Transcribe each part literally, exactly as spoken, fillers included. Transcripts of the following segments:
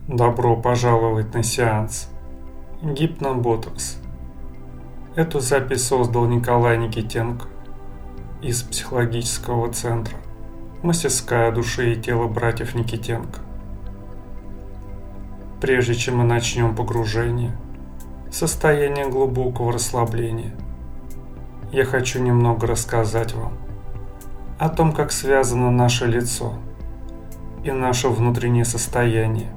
Добро пожаловать на сеанс Гипноботокс. Эту запись создал Николай Никитенко из психологического центра «Мастерская души и тела братьев Никитенко». Прежде чем мы начнем погружение в состояние глубокого расслабления, я хочу немного рассказать вам о том, как связано наше лицо и наше внутреннее состояние.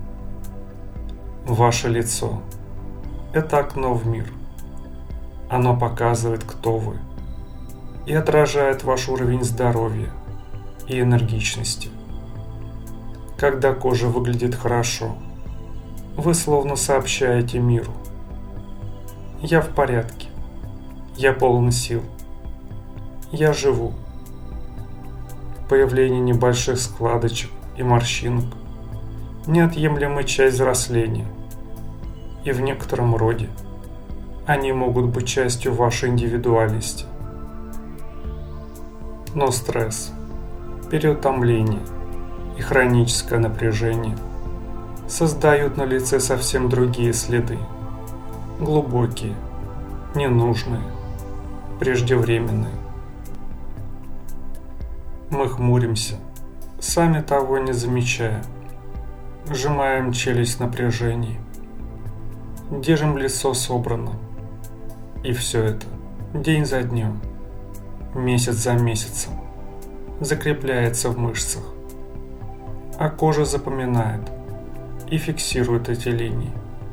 Ваше лицо – это окно в мир. Оно показывает, кто вы, и отражает ваш уровень здоровья и энергичности. Когда кожа выглядит хорошо, вы словно сообщаете миру: «Я в порядке, я полон сил, я живу». Появление небольших складочек и морщинок – неотъемлемая часть взросления, и в некотором роде они могут быть частью вашей индивидуальности. Но стресс, переутомление и хроническое напряжение создают на лице совсем другие следы, глубокие, ненужные, преждевременные. Мы хмуримся, сами того не замечая, сжимаем челюсть в напряжении, держим лицо собрано, и все это день за днем, месяц за месяцем закрепляется в мышцах, а кожа запоминает и фиксирует эти линии.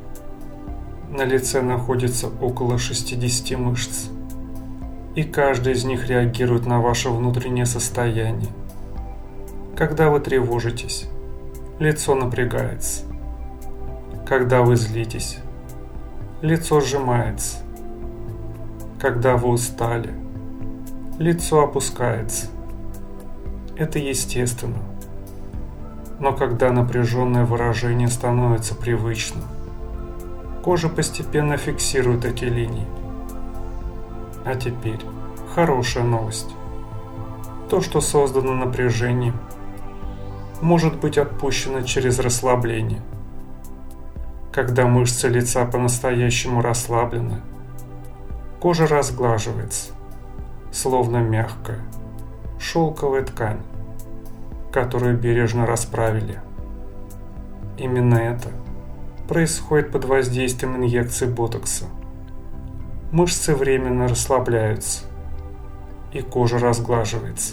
На лице находится около шестидесяти мышц, и каждая из них реагирует на ваше внутреннее состояние. Когда вы тревожитесь, лицо напрягается. Когда вы злитесь, лицо сжимается. Когда вы устали, лицо опускается. Это естественно. Но когда напряженное выражение становится привычным, кожа постепенно фиксирует эти линии. А теперь хорошая новость. То, что создано напряжением, может быть отпущено через расслабление. Когда мышцы лица по-настоящему расслаблены, кожа разглаживается, словно мягкая, шелковая ткань, которую бережно расправили. Именно это происходит под воздействием инъекций ботокса. Мышцы временно расслабляются, и кожа разглаживается.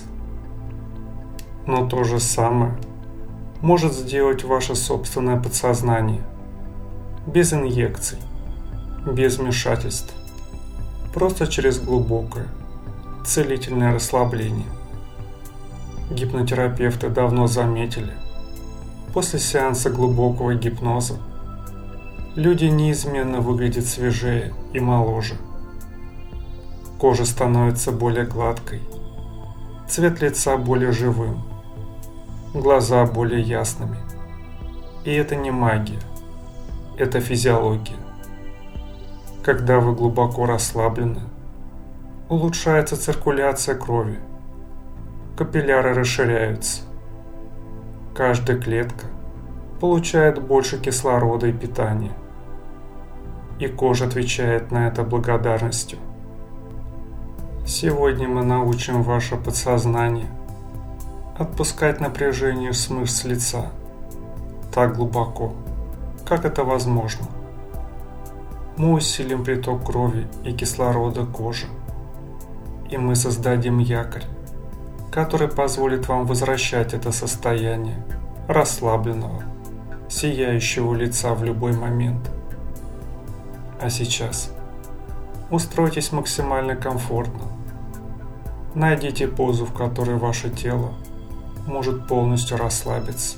Но то же самое может сделать ваше собственное подсознание, без инъекций, без вмешательств, просто через глубокое, целительное расслабление. Гипнотерапевты давно заметили, после сеанса глубокого гипноза люди неизменно выглядят свежее и моложе. Кожа становится более гладкой, цвет лица более живым, глаза более ясными. И это не магия, это физиология. Когда вы глубоко расслаблены, улучшается циркуляция крови, капилляры расширяются, каждая клетка получает больше кислорода и питания, и кожа отвечает на это благодарностью. Сегодня мы научим ваше подсознание отпускать напряжение с мышц лица так глубоко, как это возможно. Мы усилим приток крови и кислорода к коже, и мы создадим якорь, который позволит вам возвращать это состояние расслабленного, сияющего лица в любой момент. А сейчас устройтесь максимально комфортно. Найдите позу, в которой ваше тело может полностью расслабиться.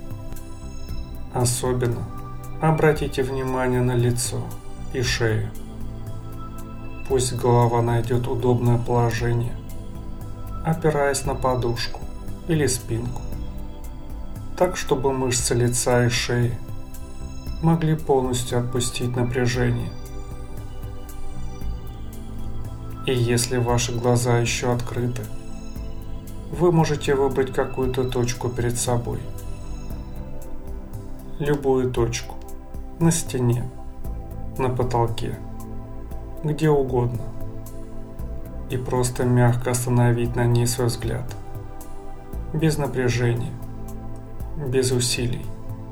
Особенно обратите внимание на лицо и шею. Пусть голова найдет удобное положение, опираясь на подушку или спинку, так, чтобы мышцы лица и шеи могли полностью отпустить напряжение. И если ваши глаза еще открыты, вы можете выбрать какую-то точку перед собой. любую точку, на стене, на потолке, где угодно, и просто мягко остановить на ней свой взгляд, без напряжения, без усилий.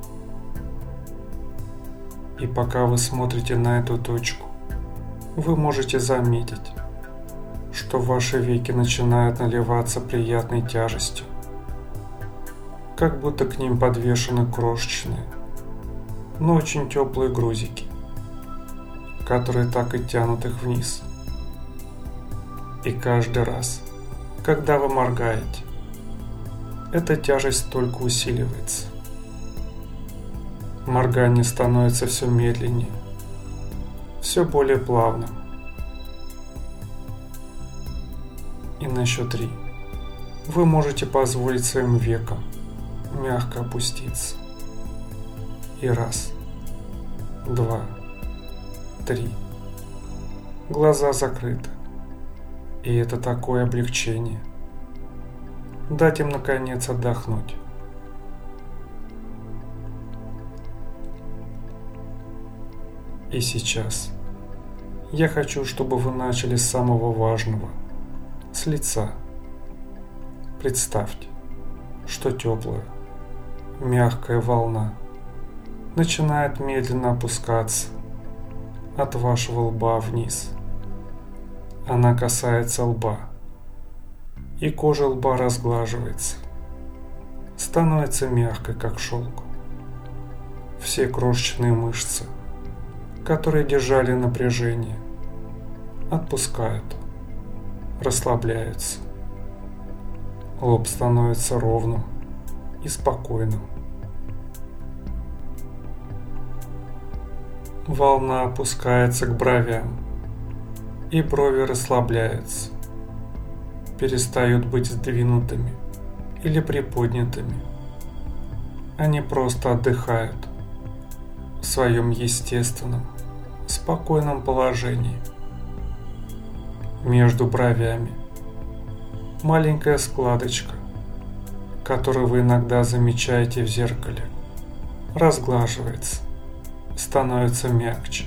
И пока вы смотрите на эту точку, вы можете заметить, что ваши веки начинают наливаться приятной тяжестью, как будто к ним подвешены крошечные, но очень теплые грузики, которые так и тянут их вниз. И каждый раз, когда вы моргаете, эта тяжесть только усиливается. Моргание становится все медленнее, все более плавным. И на счет три вы можете позволить своим векам мягко опуститься. И раз, два, три. Глаза закрыты. И это такое облегчение. Дать им наконец отдохнуть. И сейчас я хочу, чтобы вы начали с самого важного, с лица. Представьте, что теплая, мягкая волна начинает медленно опускаться от вашего лба вниз. Она касается лба, и кожа лба разглаживается, становится мягкой, как шелк. Все крошечные мышцы, которые держали напряжение, отпускают, расслабляются. Лоб становится ровным и спокойным. Волна опускается к бровям, и брови расслабляются, перестают быть сдвинутыми или приподнятыми. Они просто отдыхают в своем естественном, спокойном положении. Между бровями маленькая складочка, которую вы иногда замечаете в зеркале, разглаживается, становится мягче.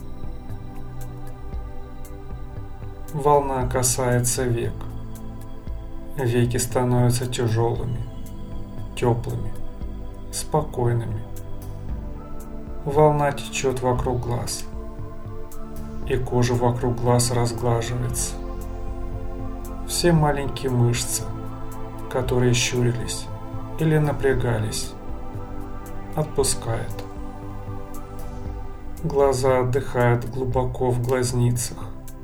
Волна касается век. Веки становятся тяжелыми, теплыми, спокойными. Волна течет вокруг глаз, и кожа вокруг глаз разглаживается. Все маленькие мышцы, которые щурились или напрягались, отпускают. Глаза отдыхают глубоко в глазницах.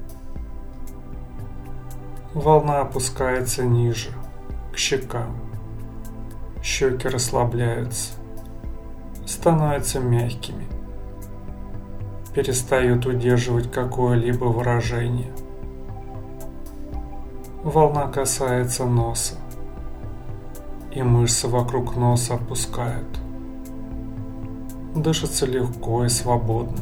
Волна опускается ниже, к щекам. Щеки расслабляются, становятся мягкими, перестают удерживать какое-либо выражение. Волна касается носа, и мышцы вокруг носа отпускают. Дышится легко и свободно.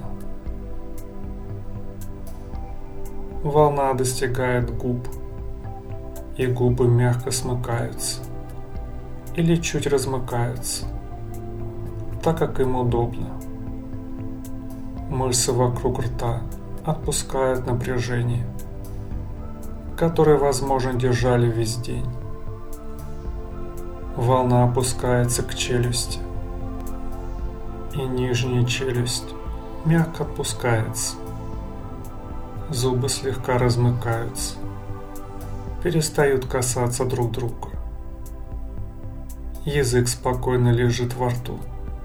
Волна достигает губ, и губы мягко смыкаются или чуть размыкаются, так как им удобно. Мышцы вокруг рта отпускают напряжение, которое, возможно, держали весь день. Волна опускается к челюсти, и нижняя челюсть мягко опускается. Зубы слегка размыкаются, перестают касаться друг друга. Язык спокойно лежит во рту.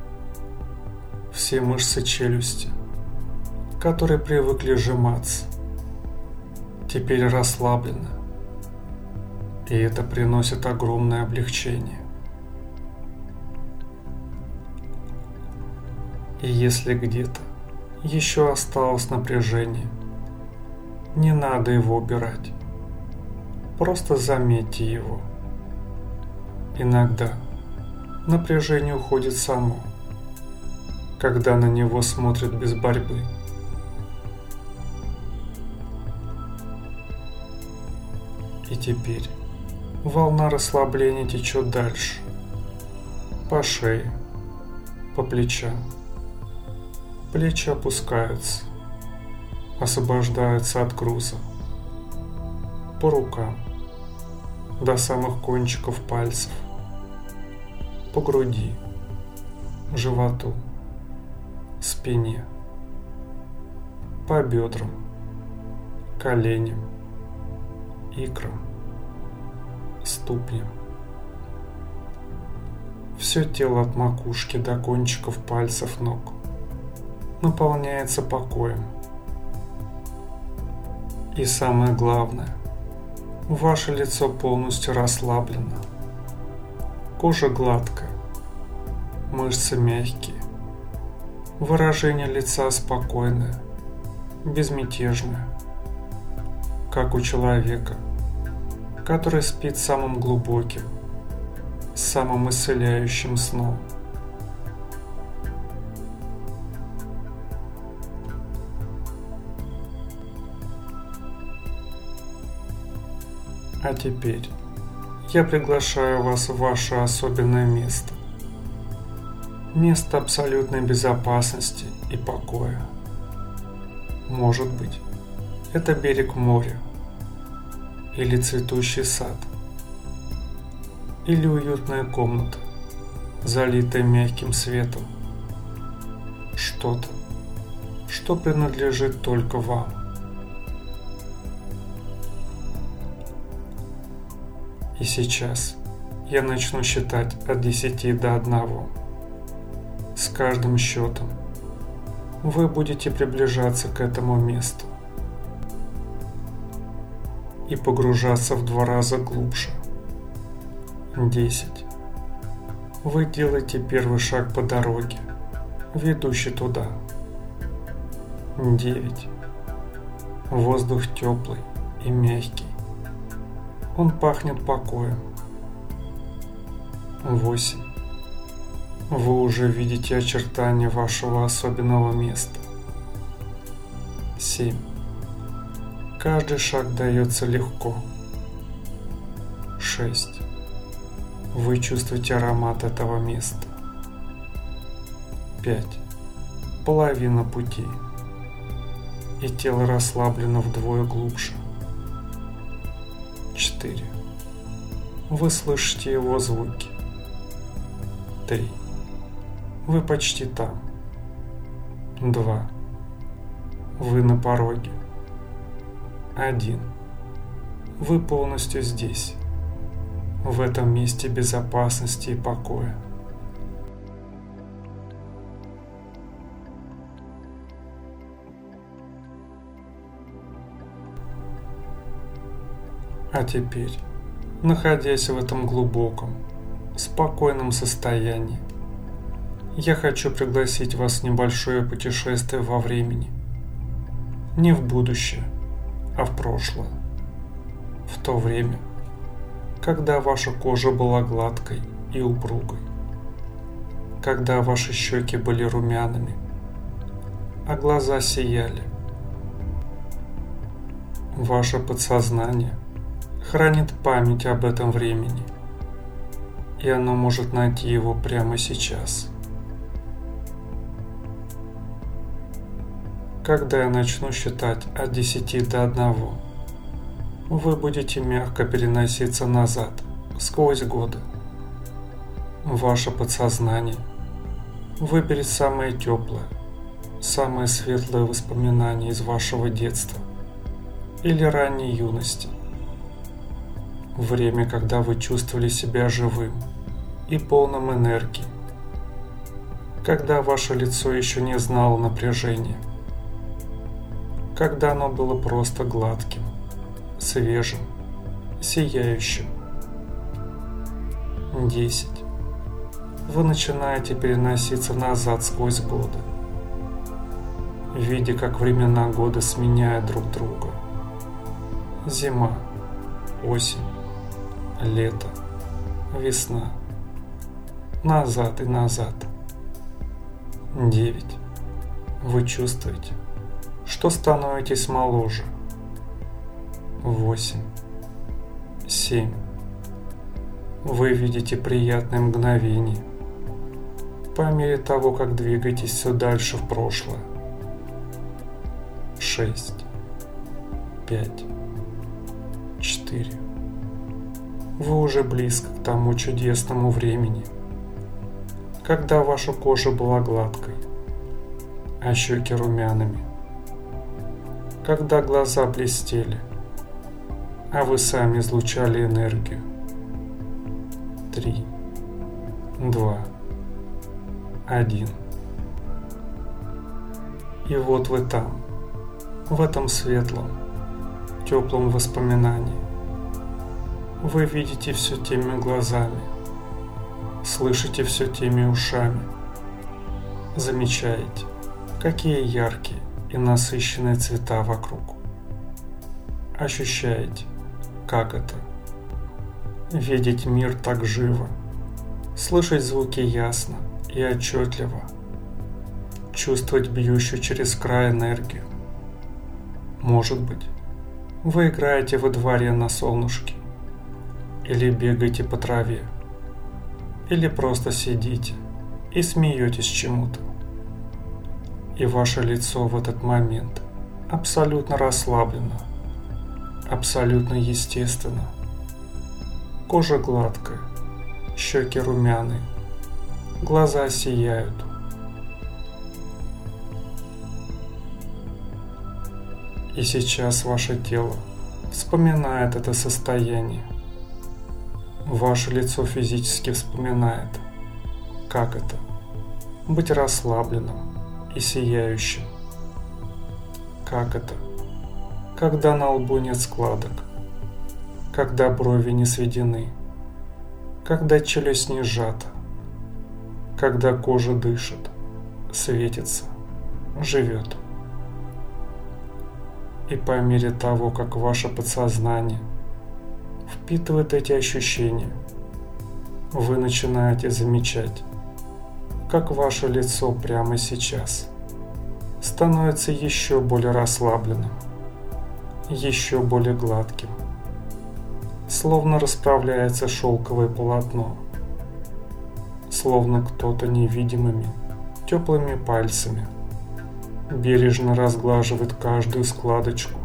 Все мышцы челюсти, которые привыкли сжиматься, теперь расслаблены, и это приносит огромное облегчение. И если где-то еще осталось напряжение, не надо его убирать. Просто заметьте его. Иногда напряжение уходит само, когда на него смотрят без борьбы. И теперь волна расслабления течет дальше, по шее, по плечам. Плечи опускаются, освобождаются от груза. По рукам, до самых кончиков пальцев. По груди, животу, спине. По бедрам, коленям, икрам, ступням. Все тело от макушки до кончиков пальцев ног наполняется покоем. И самое главное, ваше лицо полностью расслаблено. Кожа гладкая, мышцы мягкие, выражение лица спокойное, безмятежное, как у человека, который спит самым глубоким, самым исцеляющим сном. А теперь я приглашаю вас в ваше особенное место. Место абсолютной безопасности и покоя. Может быть, это берег моря, или цветущий сад, или уютная комната, залитая мягким светом. Что-то, что принадлежит только вам. И сейчас я начну считать от десяти до одного. С каждым счетом вы будете приближаться к этому месту и погружаться в два раза глубже. Десять. Вы делаете первый шаг по дороге, ведущей туда. Девять. Воздух теплый и мягкий. Он пахнет покоем. Восемь. Вы уже видите очертания вашего особенного места. Семь. Каждый шаг дается легко. Шесть. Вы чувствуете аромат этого места. Пять. Половина пути. И тело расслаблено вдвое глубже. Четыре. Вы слышите его звуки. Три. Вы почти там. Два. Вы на пороге. Один. Вы полностью здесь, в этом месте безопасности и покоя. А теперь, находясь в этом глубоком, спокойном состоянии, я хочу пригласить вас в небольшое путешествие во времени. Не в будущее, а в прошлое. В то время, когда ваша кожа была гладкой и упругой, когда ваши щеки были румяными, а глаза сияли. Ваше подсознание хранит память об этом времени, и оно может найти его прямо сейчас. Когда я начну считать от десяти до одного, вы будете мягко переноситься назад, сквозь годы. Ваше подсознание выберет самое теплое, самое светлое воспоминание из вашего детства или ранней юности. Время, когда вы чувствовали себя живым и полным энергии, когда ваше лицо еще не знало напряжения, когда оно было просто гладким, свежим, сияющим. Десять. Вы начинаете переноситься назад сквозь годы, видя, как времена года сменяют друг друга. Зима, осень, лето, весна. Назад и назад. Девять. Вы чувствуете, что становитесь моложе. Восемь. Семь. Вы видите приятные мгновения. по мере того, как двигаетесь все дальше в прошлое. Шесть, пять, четыре. Вы уже близко к тому чудесному времени, когда ваша кожа была гладкой, а щеки румяными, когда глаза блестели, а вы сами излучали энергию. Три, два, один. И вот вы там, в этом светлом, теплом воспоминании. Вы видите все теми глазами, слышите все теми ушами, замечаете, какие яркие и насыщенные цвета вокруг. Ощущаете, как это — видеть мир так живо, слышать звуки ясно и отчетливо, чувствовать бьющую через край энергию. Может быть, вы играете во дворе на солнышке, или бегаете по траве, или просто сидите и смеетесь чему-то. И ваше лицо в этот момент абсолютно расслаблено, абсолютно естественно. Кожа гладкая, щеки румяные, глаза сияют. И сейчас ваше тело вспоминает это состояние. Ваше лицо физически вспоминает, как это — быть расслабленным и сияющим. Как это, когда на лбу нет складок, когда брови не сведены, когда челюсть не сжата, когда кожа дышит, светится, живет. И по мере того, как ваше подсознание впитывает эти ощущения, вы начинаете замечать, как ваше лицо прямо сейчас становится еще более расслабленным, еще более гладким, словно расправляется шелковое полотно, словно кто-то невидимыми теплыми пальцами бережно разглаживает каждую складочку.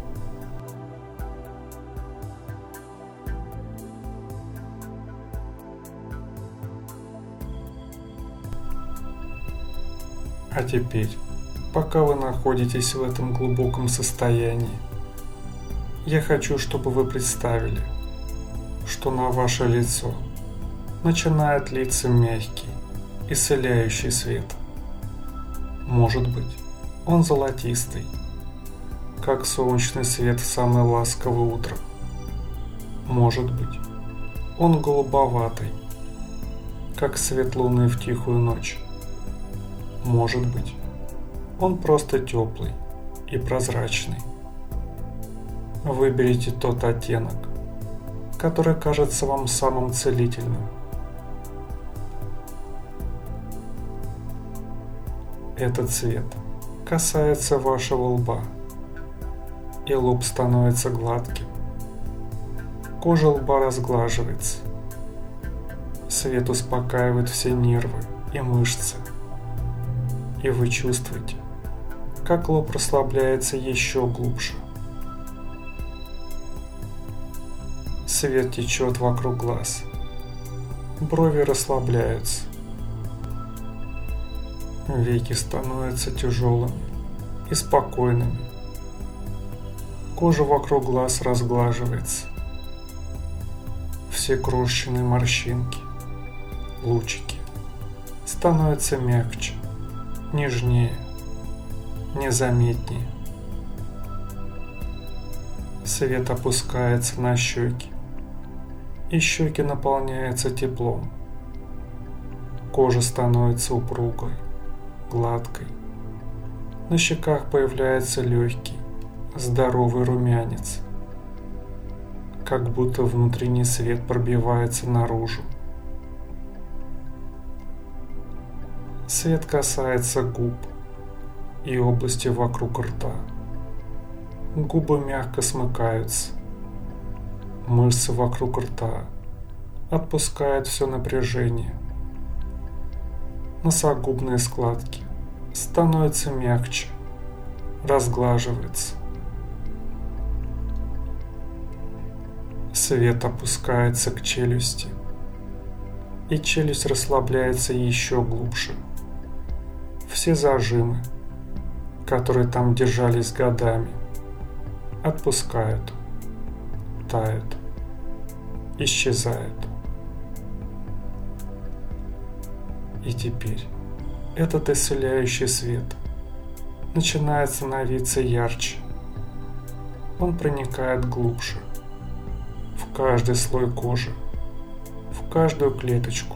А теперь, пока вы находитесь в этом глубоком состоянии, я хочу, чтобы вы представили, что на ваше лицо начинает литься мягкий, исцеляющий свет. Может быть, он золотистый, как солнечный свет в самое ласковое утро. Может быть, он голубоватый, как свет луны в тихую ночь. Может быть, он просто теплый и прозрачный. Выберите тот оттенок, который кажется вам самым целительным. Этот цвет касается вашего лба, и лоб становится гладким. Кожа лба разглаживается. Свет успокаивает все нервы и мышцы. И вы чувствуете, как лоб расслабляется еще глубже. Свет течет вокруг глаз. Брови расслабляются. Веки становятся тяжелыми и спокойными. Кожа вокруг глаз разглаживается. Все крошечные морщинки, лучики становятся мягче, нежнее, незаметнее. Свет опускается на щеки, и щеки наполняются теплом. Кожа становится упругой, гладкой. На щеках появляется легкий, здоровый румянец, как будто внутренний свет пробивается наружу. Свет касается губ и области вокруг рта. Губы мягко смыкаются. Мышцы вокруг рта отпускают все напряжение. носогубные складки становятся мягче, разглаживается. Свет опускается к челюсти, и челюсть расслабляется еще глубже. Все зажимы, которые там держались годами, отпускают, тают, исчезают. И теперь этот исцеляющий свет начинает становиться ярче. Он проникает глубже, в каждый слой кожи, в каждую клеточку.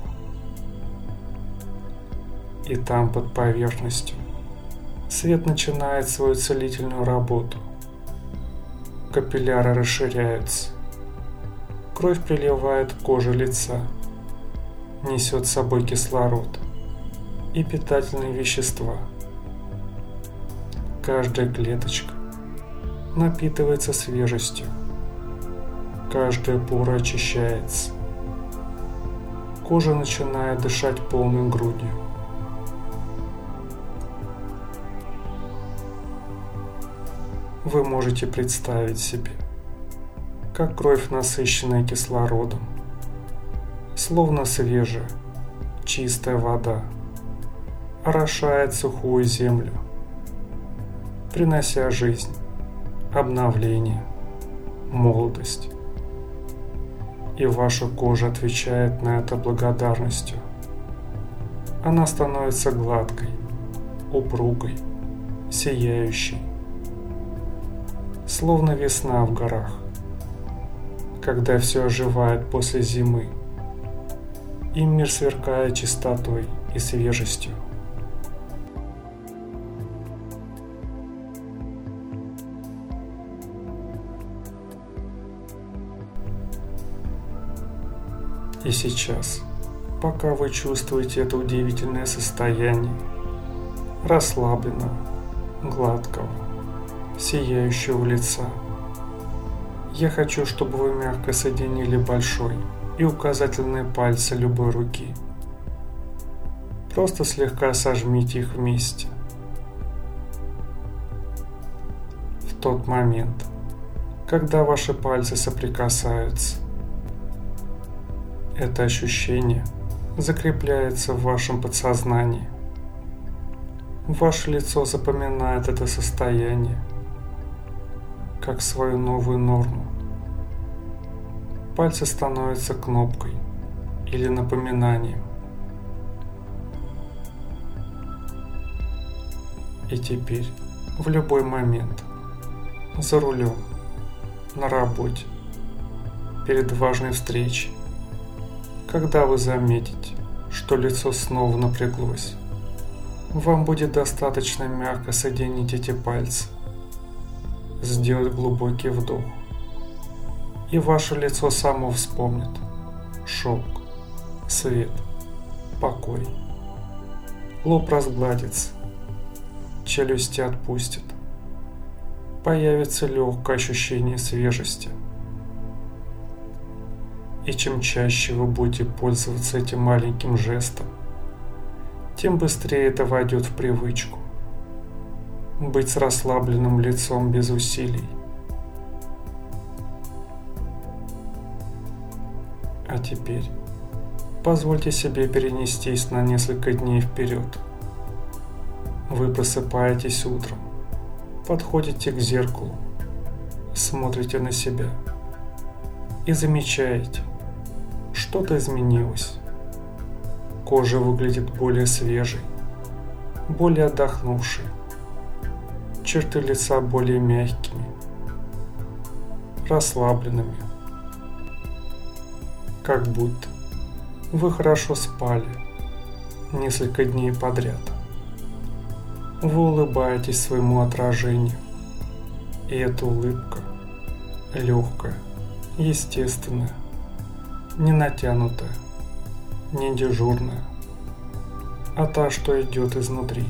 И там под поверхностью свет начинает свою целительную работу. Капилляры расширяются. Кровь приливает к коже лица, несет с собой кислород и питательные вещества. Каждая клеточка напитывается свежестью. Каждая пора очищается. Кожа начинает дышать полной грудью. Вы можете представить себе, как кровь, насыщенная кислородом, словно свежая, чистая вода, орошает сухую землю, принося жизнь, обновление, молодость. И ваша кожа отвечает на это благодарностью. Она становится гладкой, упругой, сияющей, словно весна в горах, когда все оживает после зимы, и мир сверкает чистотой и свежестью. И сейчас, пока вы чувствуете это удивительное состояние расслабленного, гладкого, сияющего лица, я хочу, чтобы вы мягко соединили большой и указательные пальцы любой руки. Просто слегка сожмите их вместе. В тот момент, когда ваши пальцы соприкасаются, это ощущение закрепляется в вашем подсознании. Ваше лицо запоминает это состояние как свою новую норму. Пальцы становятся кнопкой или напоминанием. И теперь, в любой момент, за рулем, на работе, перед важной встречей, когда вы заметите, что лицо снова напряглось, вам будет достаточно мягко соединить эти пальцы, сделать глубокий вдох, и ваше лицо само вспомнит шелк, свет, покой. Лоб разгладится, челюсти отпустят, появится легкое ощущение свежести. И чем чаще вы будете пользоваться этим маленьким жестом, тем быстрее это войдет в привычку. Быть с расслабленным лицом без усилий. А теперь позвольте себе перенестись на несколько дней вперед. Вы просыпаетесь утром, подходите к зеркалу, смотрите на себя и замечаете, что-то изменилось. Кожа выглядит более свежей, более отдохнувшей, черты лица более мягкими, расслабленными, как будто вы хорошо спали несколько дней подряд. Вы улыбаетесь своему отражению, и эта улыбка легкая, естественная, не натянутая, не дежурная, а та, что идет изнутри.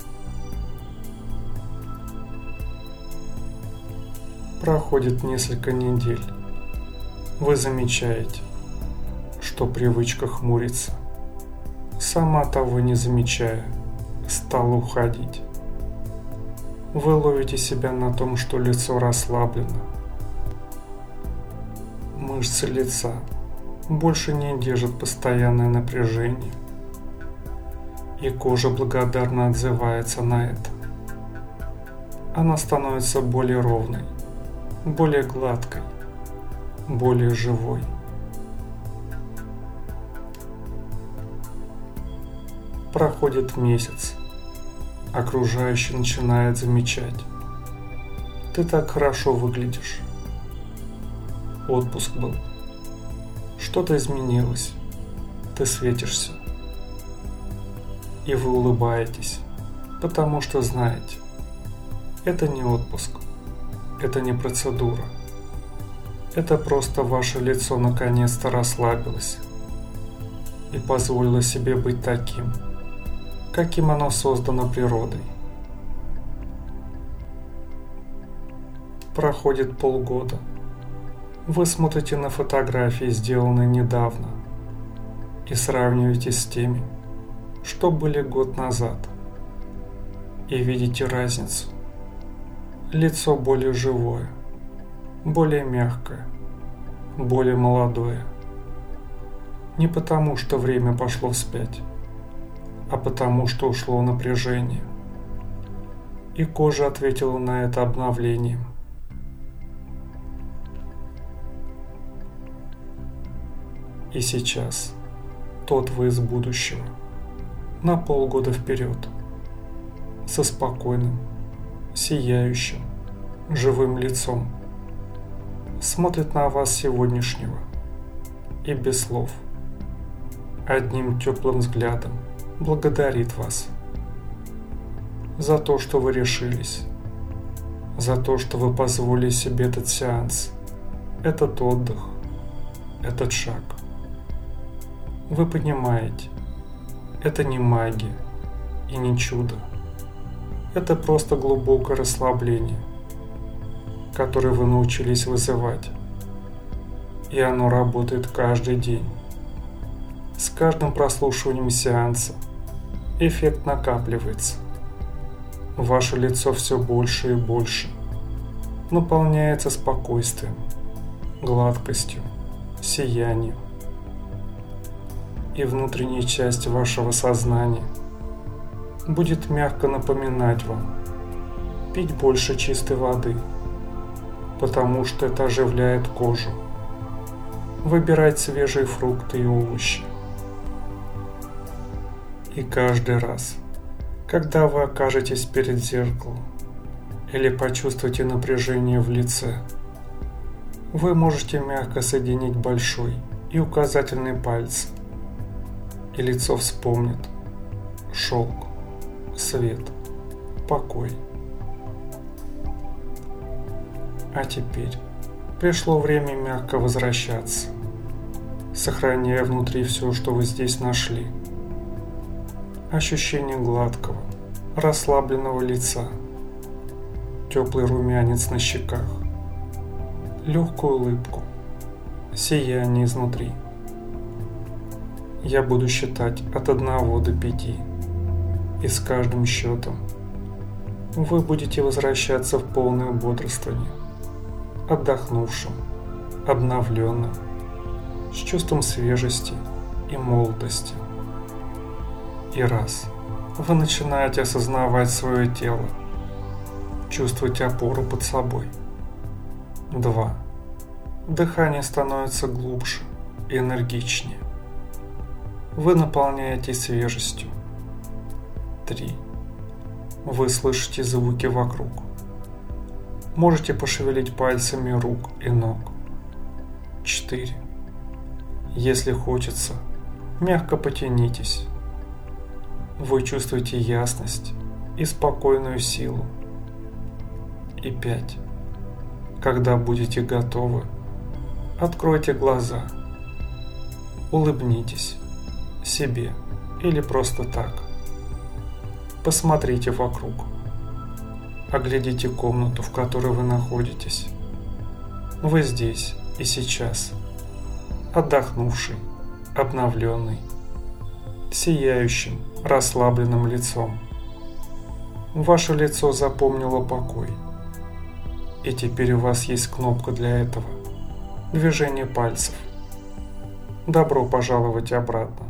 Проходит несколько недель. Вы замечаете, что привычка хмуриться сама того не замечая, стала уходить. Вы ловите себя на том, что лицо расслаблено. Мышцы лица больше не держат постоянное напряжение, и кожа благодарно отзывается на это. Она становится более ровной, более гладкой, более живой. Проходит месяц. Окружающий начинает замечать: ты так хорошо выглядишь. Отпуск был. Что-то изменилось. Ты светишься. И вы улыбаетесь, потому что знаете, это не отпуск, это не процедура. Это просто ваше лицо наконец-то расслабилось и позволило себе быть таким, каким оно создано природой. Проходит полгода. Вы смотрите на фотографии, сделанные недавно, и сравниваете с теми, что были год назад, и видите разницу. Лицо более живое, более мягкое, более молодое. Не потому, что время пошло вспять, а потому, что ушло напряжение. И кожа ответила на это обновлением. И сейчас тот вы из будущего, на полгода вперед, со спокойным, сияющим, живым лицом, смотрит на вас сегодняшнего и без слов, одним теплым взглядом благодарит вас за то, что вы решились, за то, что вы позволили себе этот сеанс, этот отдых, этот шаг. Вы понимаете, это не магия и не чудо. Это просто глубокое расслабление, которое вы научились вызывать. И оно работает каждый день. С каждым прослушиванием сеанса эффект накапливается. Ваше лицо все больше и больше наполняется спокойствием, гладкостью, сиянием. И внутренняя часть вашего сознания будет мягко напоминать вам пить больше чистой воды, потому что это оживляет кожу, выбирать свежие фрукты и овощи. И каждый раз, когда вы окажетесь перед зеркалом или почувствуете напряжение в лице, вы можете мягко соединить большой и указательный пальцы, и лицо вспомнит шелк, свет, покой. А теперь пришло время мягко возвращаться, сохраняя внутри все, что вы здесь нашли. Ощущение гладкого, расслабленного лица, теплый румянец на щеках, легкую улыбку, сияние изнутри. Я буду считать от одного до пяти, и с каждым счетом вы будете возвращаться в полное бодрствование, отдохнувшим, обновленным, с чувством свежести и молодости. И раз вы начинаете осознавать свое тело, чувствовать опору под собой. Два. Дыхание становится глубже и энергичнее. Вы наполняетесь свежестью. Три. Вы слышите звуки вокруг. Можете пошевелить пальцами рук и ног. Четыре. Если хочется, мягко потянитесь. Вы чувствуете ясность и спокойную силу. И пять. Когда будете готовы, откройте глаза. Улыбнитесь себе или просто так. Посмотрите вокруг. Оглядите комнату, в которой вы находитесь. Вы здесь и сейчас, отдохнувший, обновленный, сияющим, расслабленным лицом. Ваше лицо запомнило покой. И теперь у вас есть кнопка для этого. Движение пальцев. Добро пожаловать обратно.